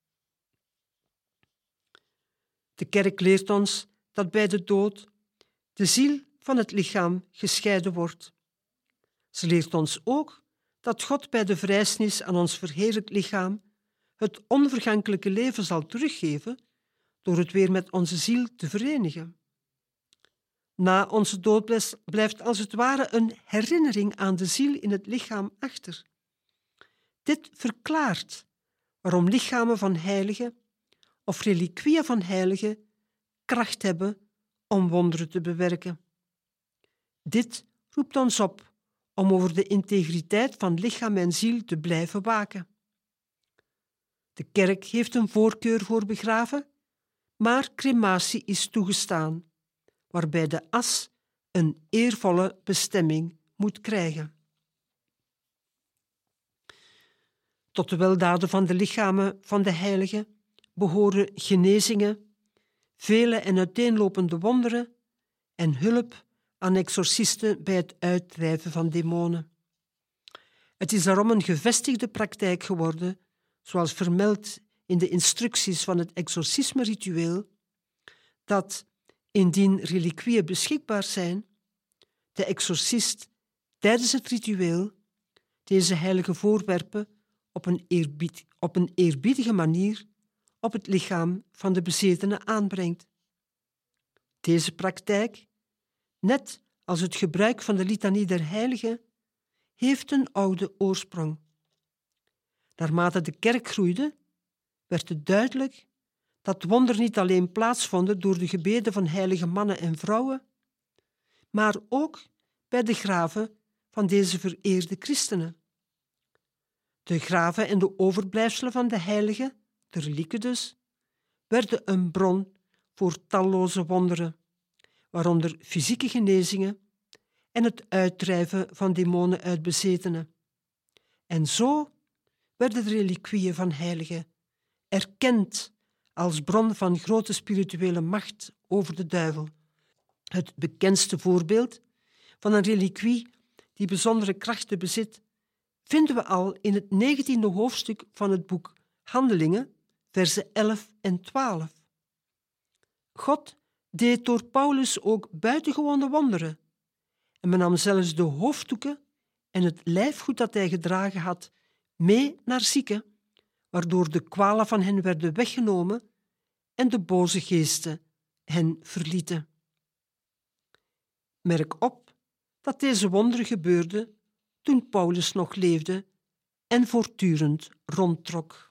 De kerk leert ons dat bij de dood de ziel van het lichaam gescheiden wordt. Ze leert ons ook dat God bij de verrijzenis aan ons verheerlijkt lichaam het onvergankelijke leven zal teruggeven door het weer met onze ziel te verenigen. Na onze dood blijft als het ware een herinnering aan de ziel in het lichaam achter. Dit verklaart waarom lichamen van heiligen of reliquieën van heiligen kracht hebben om wonderen te bewerken. Dit roept ons op om over de integriteit van lichaam en ziel te blijven waken. De kerk heeft een voorkeur voor begraven, maar crematie is toegestaan, waarbij de as een eervolle bestemming moet krijgen. Tot de weldaden van de lichamen van de heiligen behoren genezingen, vele en uiteenlopende wonderen en hulp aan exorcisten bij het uitdrijven van demonen. Het is daarom een gevestigde praktijk geworden, zoals vermeld in de instructies van het exorcisme-ritueel, dat, indien reliquieën beschikbaar zijn, de exorcist tijdens het ritueel deze heilige voorwerpen op een, eerbied, op een eerbiedige manier op het lichaam van de bezetene aanbrengt. Deze praktijk, net als het gebruik van de litanie der heiligen, heeft een oude oorsprong. Naarmate de kerk groeide, werd het duidelijk dat wonderen niet alleen plaatsvonden door de gebeden van heilige mannen en vrouwen, maar ook bij de graven van deze vereerde christenen. De graven en de overblijfselen van de heiligen, de relieken dus, werden een bron voor talloze wonderen, waaronder fysieke genezingen en het uitdrijven van demonen uit bezetenen. En zo werden de reliquieën van heiligen erkend als bron van grote spirituele macht over de duivel. Het bekendste voorbeeld van een reliquie die bijzondere krachten bezit, vinden we al in het negentiende hoofdstuk van het boek Handelingen, versen elf en twaalf. God deed door Paulus ook buitengewone wonderen en men nam zelfs de hoofddoeken en het lijfgoed dat hij gedragen had mee naar zieken, waardoor de kwalen van hen werden weggenomen en de boze geesten hen verlieten. Merk op dat deze wonderen gebeurden toen Paulus nog leefde en voortdurend rondtrok.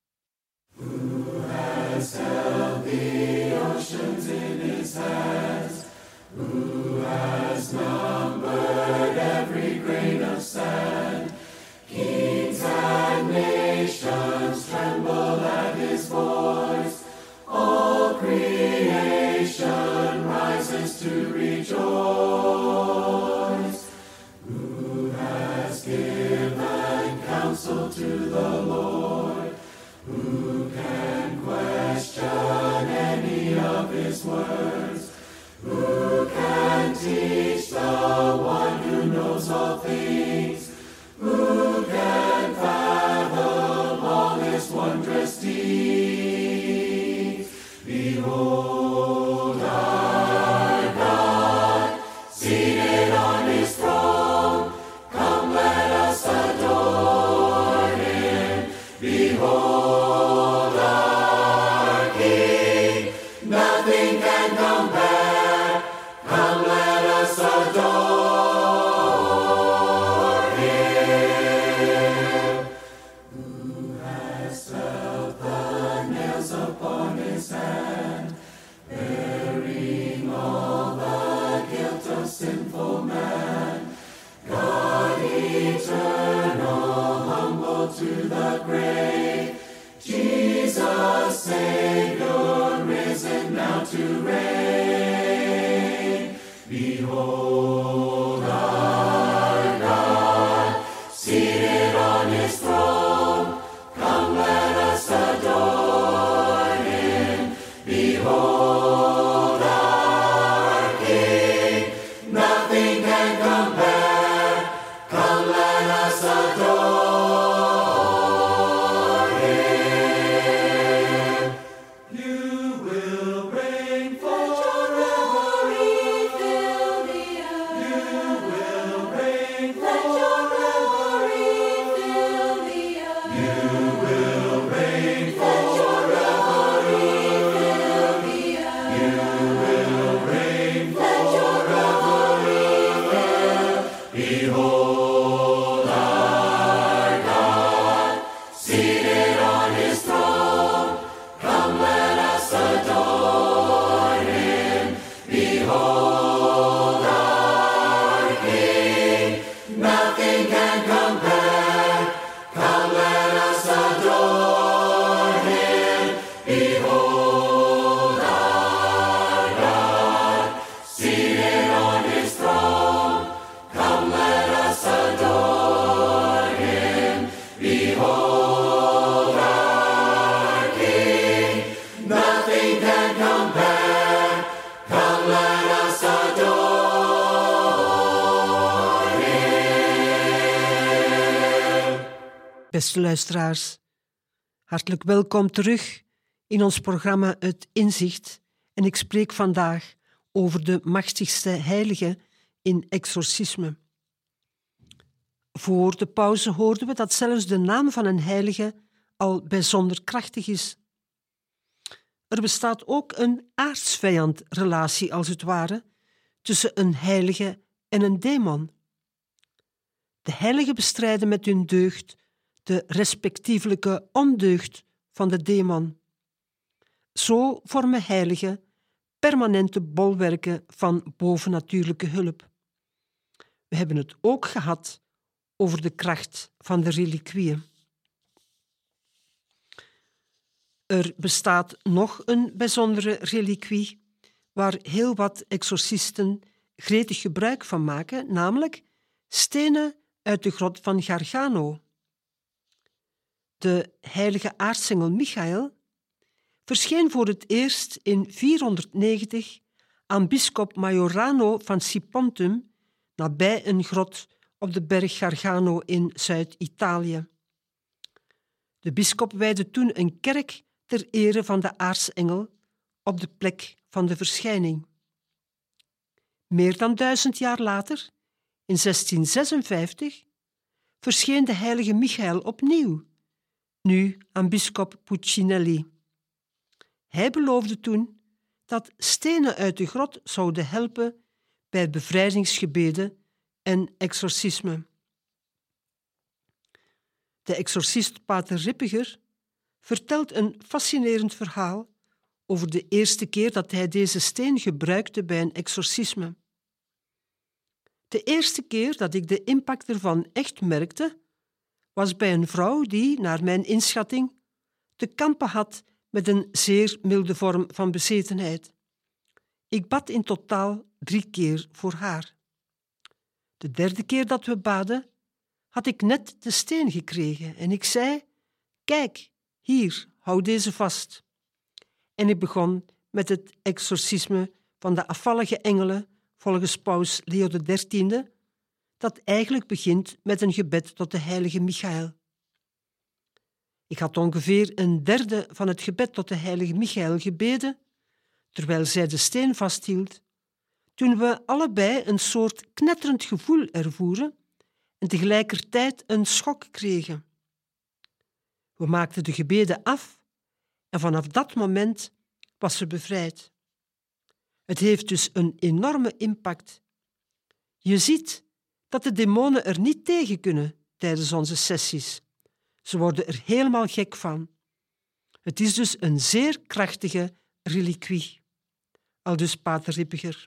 Beste luisteraars, hartelijk welkom terug in ons programma Het Inzicht en ik spreek vandaag over de machtigste heilige in exorcisme. Voor de pauze hoorden we dat zelfs de naam van een heilige al bijzonder krachtig is. Er bestaat ook een aartsvijandrelatie als het ware tussen een heilige en een demon. De heiligen bestrijden met hun deugd de respectievelijke ondeugd van de demon. Zo vormen heiligen permanente bolwerken van bovennatuurlijke hulp. We hebben het ook gehad over de kracht van de reliquieën. Er bestaat nog een bijzondere reliquie waar heel wat exorcisten gretig gebruik van maken, namelijk stenen uit de grot van Gargano. De heilige aartsengel Michael verscheen voor het eerst in vierhonderdnegentig aan bisschop Majorano van Sipontum nabij een grot op de berg Gargano in Zuid-Italië. De bisschop wijde toen een kerk ter ere van de aartsengel op de plek van de verschijning. Meer dan duizend jaar later, In zestien zesenvijftig verscheen de heilige Michael opnieuw, nu aan bisschop Puccinelli. Hij beloofde toen dat stenen uit de grot zouden helpen bij bevrijdingsgebeden en exorcisme. De exorcist Pater Rippiger vertelt een fascinerend verhaal over de eerste keer dat hij deze steen gebruikte bij een exorcisme. De eerste keer dat ik de impact ervan echt merkte, was bij een vrouw die, naar mijn inschatting, te kampen had met een zeer milde vorm van bezetenheid. Ik bad in totaal drie keer voor haar. De derde keer dat we baden, had ik net de steen gekregen en ik zei: kijk, hier, hou deze vast. En ik begon met het exorcisme van de afvallige engelen volgens paus Leo de dertiende, dat eigenlijk begint met een gebed tot de heilige Michael. Ik had ongeveer een derde van het gebed tot de heilige Michael gebeden, terwijl zij de steen vasthield, toen we allebei een soort knetterend gevoel ervoeren en tegelijkertijd een schok kregen. We maakten de gebeden af en vanaf dat moment was ze bevrijd. Het heeft dus een enorme impact. Je ziet dat de demonen er niet tegen kunnen tijdens onze sessies. Ze worden er helemaal gek van. Het is dus een zeer krachtige reliquie. Aldus Pater Rippiger.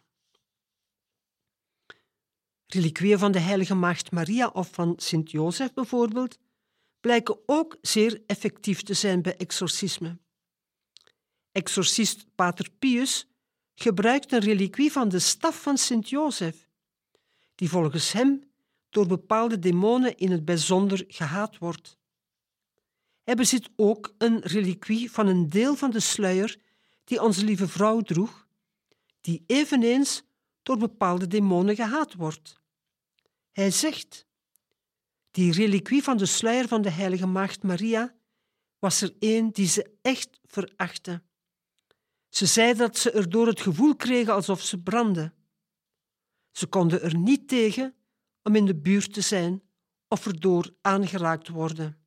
Reliquieën van de heilige maagd Maria of van Sint Jozef bijvoorbeeld blijken ook zeer effectief te zijn bij exorcisme. Exorcist Pater Pius gebruikt een reliquie van de staf van Sint Jozef, die volgens hem door bepaalde demonen in het bijzonder gehaat wordt. Hij bezit ook een reliquie van een deel van de sluier die onze lieve vrouw droeg, die eveneens door bepaalde demonen gehaat wordt. Hij zegt: die reliquie van de sluier van de heilige maagd Maria was er een die ze echt verachtte. Ze zei dat ze er door het gevoel kregen alsof ze brandden. Ze konden er niet tegen om in de buurt te zijn of erdoor aangeraakt worden.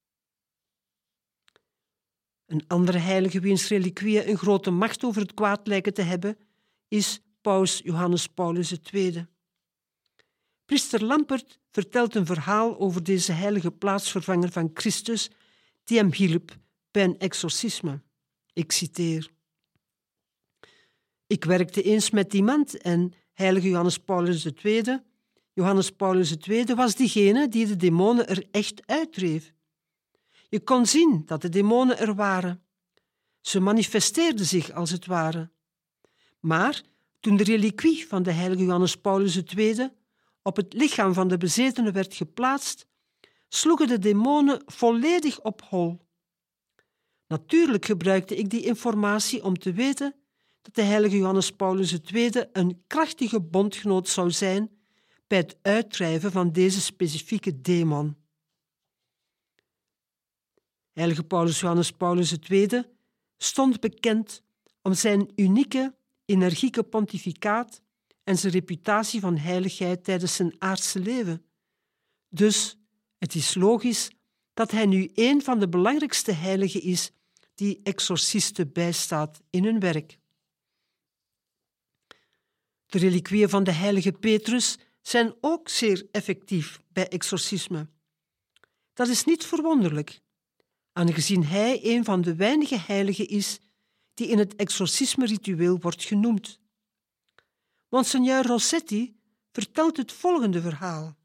Een andere heilige wiens reliquieën een grote macht over het kwaad lijken te hebben, is paus Johannes Paulus de tweede. Priester Lampert vertelt een verhaal over deze heilige plaatsvervanger van Christus die hem hielp bij een exorcisme. Ik citeer: Ik werkte eens met iemand en heilige Johannes Paulus de tweede, Johannes Paulus de tweede was diegene die de demonen er echt uitdreef. Je kon zien dat de demonen er waren. Ze manifesteerden zich als het ware. Maar toen de reliquie van de heilige Johannes Paulus de tweede op het lichaam van de bezetene werd geplaatst, sloegen de demonen volledig op hol. Natuurlijk gebruikte ik die informatie om te weten dat de heilige Johannes Paulus de tweede een krachtige bondgenoot zou zijn bij het uitdrijven van deze specifieke demon. Heilige Paulus Johannes Paulus de tweede stond bekend om zijn unieke, energieke pontificaat en zijn reputatie van heiligheid tijdens zijn aardse leven. Dus het is logisch dat hij nu een van de belangrijkste heiligen is die exorcisten bijstaat in hun werk. De reliquieën van de heilige Petrus zijn ook zeer effectief bij exorcisme. Dat is niet verwonderlijk, aangezien hij een van de weinige heiligen is die in het exorcisme-ritueel wordt genoemd. Monseigneur Rossetti vertelt het volgende verhaal.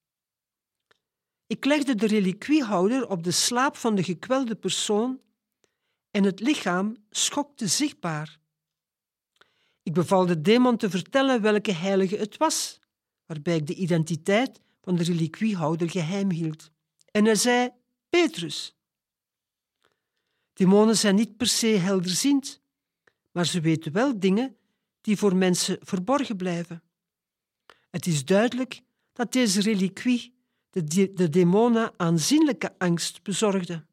Ik legde de reliquiehouder op de slaap van de gekwelde persoon en het lichaam schokte zichtbaar. Ik beval de demon te vertellen welke heilige het was, waarbij ik de identiteit van de reliquiehouder geheim hield. En hij zei: Petrus. Demonen zijn niet per se helderziend, maar ze weten wel dingen die voor mensen verborgen blijven. Het is duidelijk dat deze reliquie de, de, de demonen aanzienlijke angst bezorgde.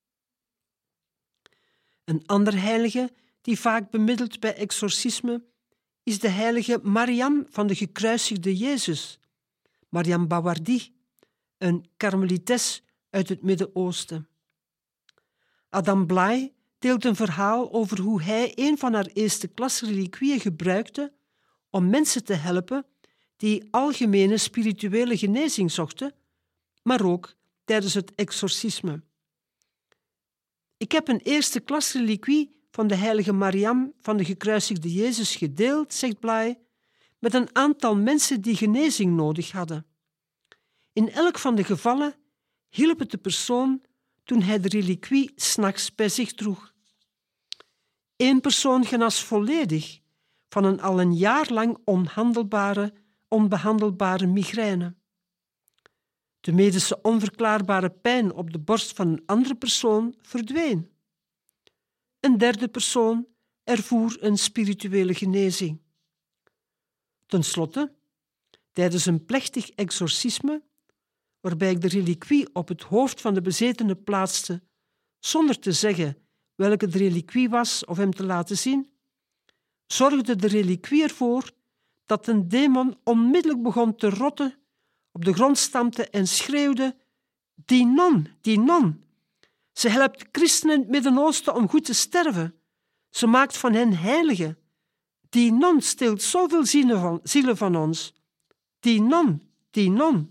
Een ander heilige die vaak bemiddelt bij exorcisme is de heilige Mariam van de gekruisigde Jezus, Mariam Bawardi, een karmelites uit het Midden-Oosten. Adam Blai deelt een verhaal over hoe hij een van haar eerste klas reliquieën gebruikte om mensen te helpen die algemene spirituele genezing zochten, maar ook tijdens het exorcisme. Ik heb een eerste klas reliquie van de heilige Mariam van de gekruisigde Jezus gedeeld, zegt Blai, met een aantal mensen die genezing nodig hadden. In elk van de gevallen hielp het de persoon toen hij de reliquie 's nachts bij zich droeg. Eén persoon genas volledig van een al een jaar lang onhandelbare, onbehandelbare migraine. De medische onverklaarbare pijn op de borst van een andere persoon verdween. Een derde persoon ervoer een spirituele genezing. Ten slotte, tijdens een plechtig exorcisme, waarbij ik de reliquie op het hoofd van de bezetene plaatste, zonder te zeggen welke de reliquie was of hem te laten zien, zorgde de reliquie ervoor dat een demon onmiddellijk begon te rotten, op de grond stampte en schreeuwde: die non, die non. Ze helpt christenen in het Midden-Oosten om goed te sterven. Ze maakt van hen heiligen. Die non steelt zoveel zielen van, zielen van ons. Die non, die non.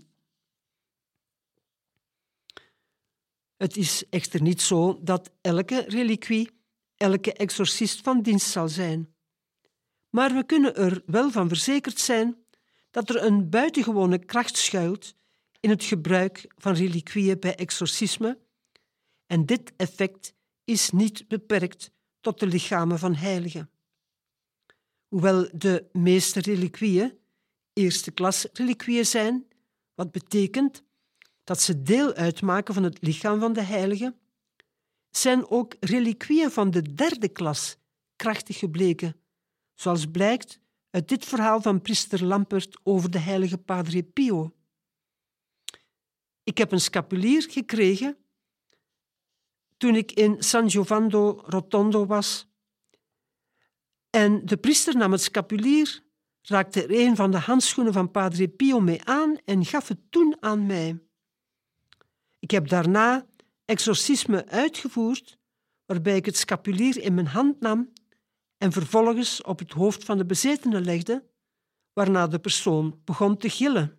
Het is echter niet zo dat elke reliquie, elke exorcist van dienst zal zijn. Maar we kunnen er wel van verzekerd zijn dat er een buitengewone kracht schuilt in het gebruik van reliquieën bij exorcisme, en dit effect is niet beperkt tot de lichamen van heiligen. Hoewel de meeste reliquieën eerste klas reliquieën zijn, wat betekent dat ze deel uitmaken van het lichaam van de heilige, zijn ook reliquieën van de derde klas krachtig gebleken, zoals blijkt uit dit verhaal van priester Lampert over de heilige Padre Pio. Ik heb een scapulier gekregen toen ik in San Giovanni Rotondo was. En de priester nam het scapulier, raakte er een van de handschoenen van Padre Pio mee aan en gaf het toen aan mij. Ik heb daarna exorcisme uitgevoerd, waarbij ik het scapulier in mijn hand nam en vervolgens op het hoofd van de bezetene legde, waarna de persoon begon te gillen.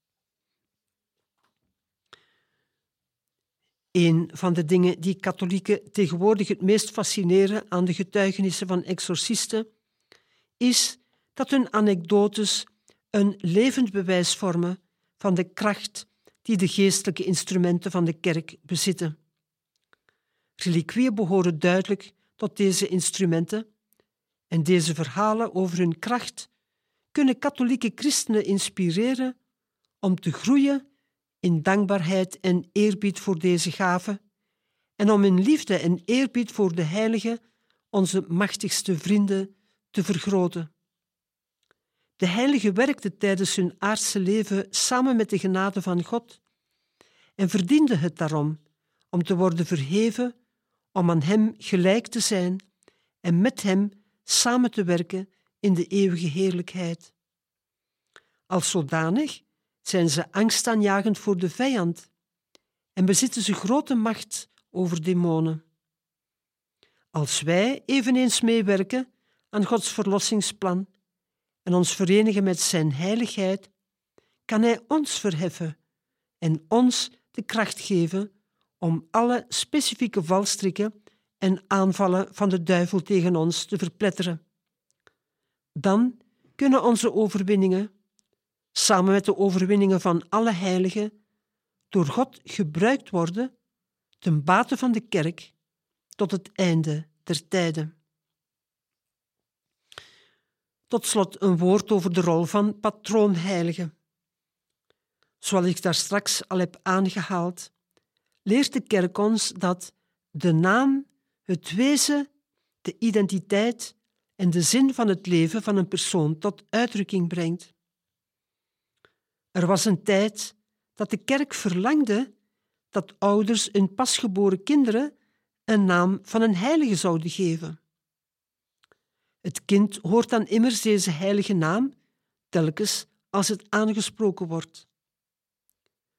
Een van de dingen die katholieken tegenwoordig het meest fascineren aan de getuigenissen van exorcisten is dat hun anekdotes een levend bewijs vormen van de kracht die de geestelijke instrumenten van de kerk bezitten. Reliquieën behoren duidelijk tot deze instrumenten en deze verhalen over hun kracht kunnen katholieke christenen inspireren om te groeien in dankbaarheid en eerbied voor deze gave en om in liefde en eerbied voor de heiligen, onze machtigste vrienden, te vergroten. De heiligen werkten tijdens hun aardse leven samen met de genade van God en verdienden het daarom om te worden verheven, om aan hem gelijk te zijn en met hem samen te werken in de eeuwige heerlijkheid. Als zodanig zijn ze angstaanjagend voor de vijand en bezitten ze grote macht over demonen. Als wij eveneens meewerken aan Gods verlossingsplan en ons verenigen met zijn heiligheid, kan hij ons verheffen en ons de kracht geven om alle specifieke valstrikken en aanvallen van de duivel tegen ons te verpletteren. Dan kunnen onze overwinningen, samen met de overwinningen van alle heiligen, door God gebruikt worden ten bate van de kerk tot het einde der tijden. Tot slot een woord over de rol van patroonheilige. Zoals ik daar straks al heb aangehaald, leert de kerk ons dat de naam het wezen, de identiteit en de zin van het leven van een persoon tot uitdrukking brengt. Er was een tijd dat de kerk verlangde dat ouders hun pasgeboren kinderen een naam van een heilige zouden geven. Het kind hoort dan immers deze heilige naam telkens als het aangesproken wordt.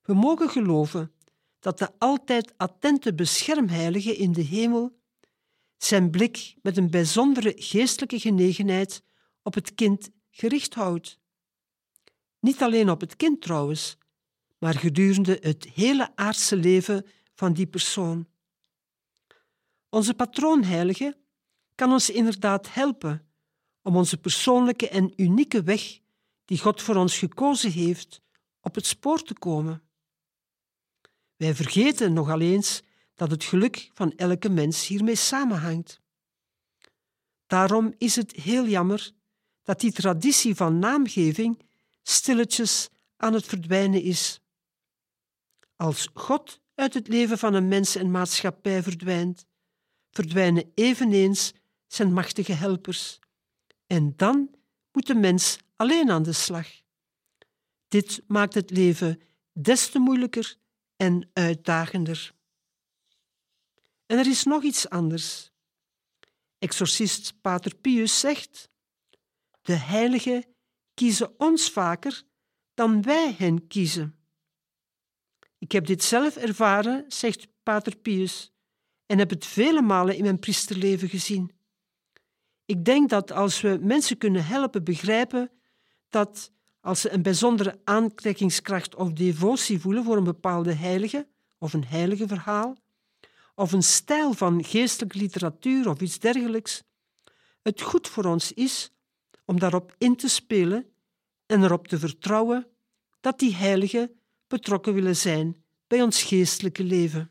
We mogen geloven dat de altijd attente beschermheilige in de hemel zijn blik met een bijzondere geestelijke genegenheid op het kind gericht houdt. Niet alleen op het kind trouwens, maar gedurende het hele aardse leven van die persoon. Onze patroonheilige kan ons inderdaad helpen om onze persoonlijke en unieke weg die God voor ons gekozen heeft, op het spoor te komen. Wij vergeten nogal eens dat het geluk van elke mens hiermee samenhangt. Daarom is het heel jammer dat die traditie van naamgeving stilletjes aan het verdwijnen is. Als God uit het leven van een mens en maatschappij verdwijnt, verdwijnen eveneens zijn machtige helpers. En dan moet de mens alleen aan de slag. Dit maakt het leven des te moeilijker en uitdagender. En er is nog iets anders. Exorcist Pater Pius zegt: de heiligen kiezen ons vaker dan wij hen kiezen. Ik heb dit zelf ervaren, zegt Pater Pius, en heb het vele malen in mijn priesterleven gezien. Ik denk dat als we mensen kunnen helpen begrijpen dat als ze een bijzondere aantrekkingskracht of devotie voelen voor een bepaalde heilige of een heilige verhaal, of een stijl van geestelijke literatuur of iets dergelijks, het goed voor ons is om daarop in te spelen en erop te vertrouwen dat die heiligen betrokken willen zijn bij ons geestelijke leven.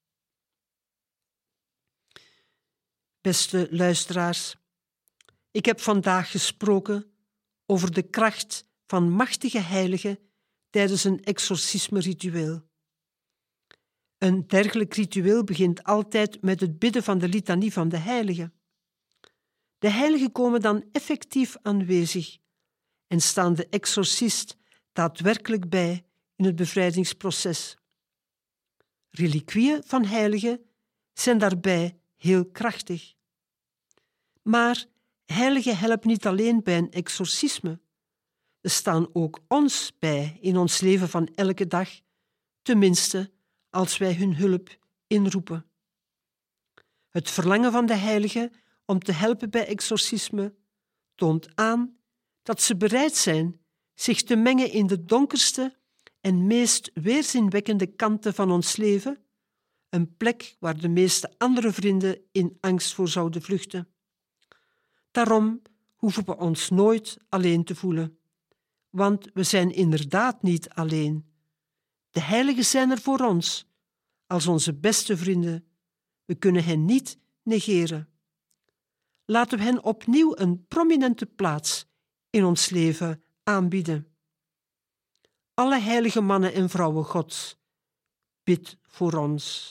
Beste luisteraars, ik heb vandaag gesproken over de kracht van machtige heiligen tijdens een exorcisme-ritueel. Een dergelijk ritueel begint altijd met het bidden van de litanie van de heiligen. De heiligen komen dan effectief aanwezig en staan de exorcist daadwerkelijk bij in het bevrijdingsproces. Reliquieën van heiligen zijn daarbij heel krachtig. Maar heiligen helpen niet alleen bij een exorcisme. Ze staan ook ons bij in ons leven van elke dag, tenminste als wij hun hulp inroepen. Het verlangen van de heiligen om te helpen bij exorcisme toont aan dat ze bereid zijn zich te mengen in de donkerste en meest weerzinwekkende kanten van ons leven, een plek waar de meeste andere vrienden in angst voor zouden vluchten. Daarom hoeven we ons nooit alleen te voelen, want we zijn inderdaad niet alleen. De heiligen zijn er voor ons, als onze beste vrienden. We kunnen hen niet negeren. Laten we hen opnieuw een prominente plaats in ons leven aanbieden. Alle heilige mannen en vrouwen Gods, bid voor ons.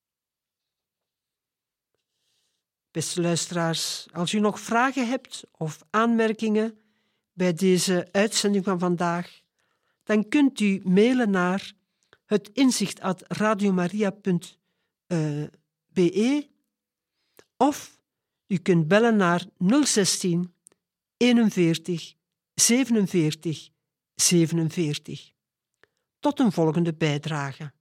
Beste luisteraars, als u nog vragen hebt of aanmerkingen bij deze uitzending van vandaag, dan kunt u mailen naar het inzicht at radiomaria punt be of u kunt bellen naar nul zestien eenenveertig zevenenveertig zevenenveertig. Tot een volgende bijdrage.